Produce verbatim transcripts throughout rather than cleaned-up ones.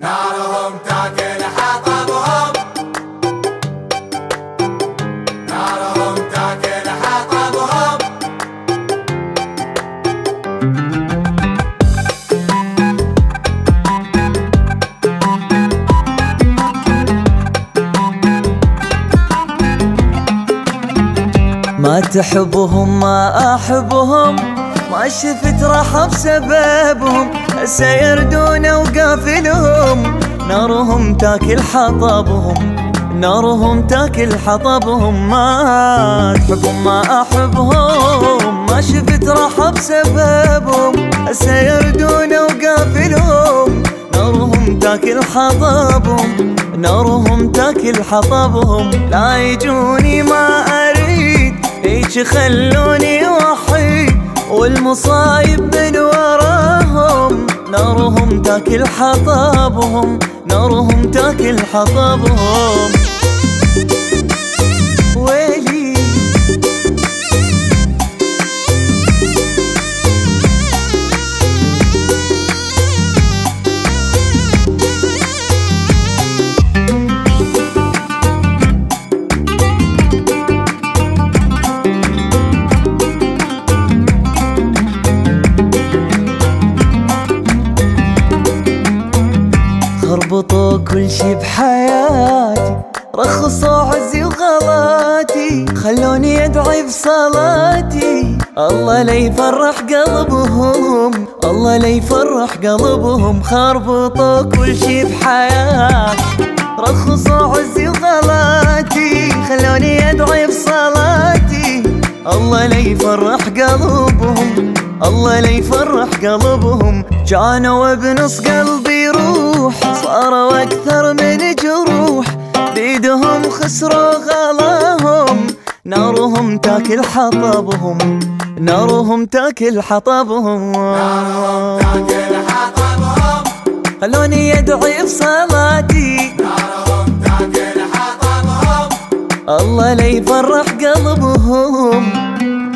نارهم تاكل حطبهم، نارهم تاكل حطبهم. ما تحبهم ما أحبهم، ما شفت راحة بسببهم، هسه يردون وقافلهم، نارهم تاكل حطبهم، نارهم تاكل حطبهم. ما تحبهم ما أحبهم، ما شفت راحة بسببهم، هسه يردون وقافلهم، نارهم تاكل حطبهم، نارهم تاكل حطبهم. لا يجوني ما أريد، هيج خلوني وحيد، والمصايب من وراهم، نارهم تاكل حطبهم، نارهم تاكل حطبهم. ويلي خربطوا كل شي بحياتي، رخصوا عزي وغلاتي، خلوني ادعي بصلاتي، الله لا يفرح قلبهم، الله لا يفرح قلبهم. خربطوا كل شي بحياتي، رخصوا عزي وغلاتي، خلوني ادعي بصلاتي، الله لا يفرح قلبهم، الله لا يفرح قلبهم. كانوا بنص قلبي روح، صاروا اكثر من جروح، بيدهم خسروا غلاهم، نارهم تاكل حطبهم، نارهم تاكل حطبهم. نارهم تاكل حطبهم، خلوني ادعي بصلاتي، نارهم تاكل حطبهم، الله لا يفرح قلبهم.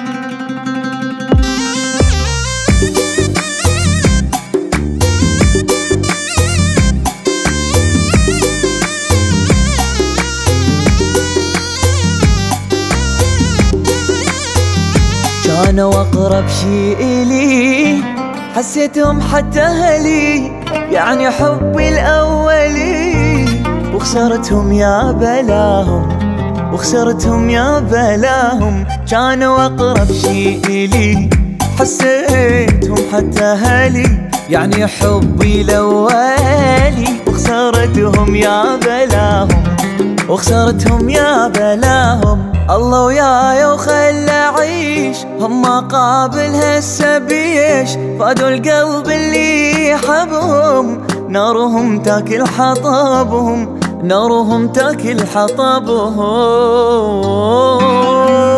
كانوا أقرب شي إلي، حسيتهم حتى أهلي، يعني حبي الأولي، وخسرتهم يا بلاهم، وخسرتهم يا بلاهم. كانوا أقرب شي إلي، حسيتهم حتى أهلي، يعني حبي الأولي، وخسرتهم يا بلاهم، وخسرتهم يا بلاهم. الله وياي وخلى أعيش، هم قابل هسه بيش، فادوا القلب اللي يحبهم، نارهم تاكل حطبهم، نارهم تاكل حطبهم.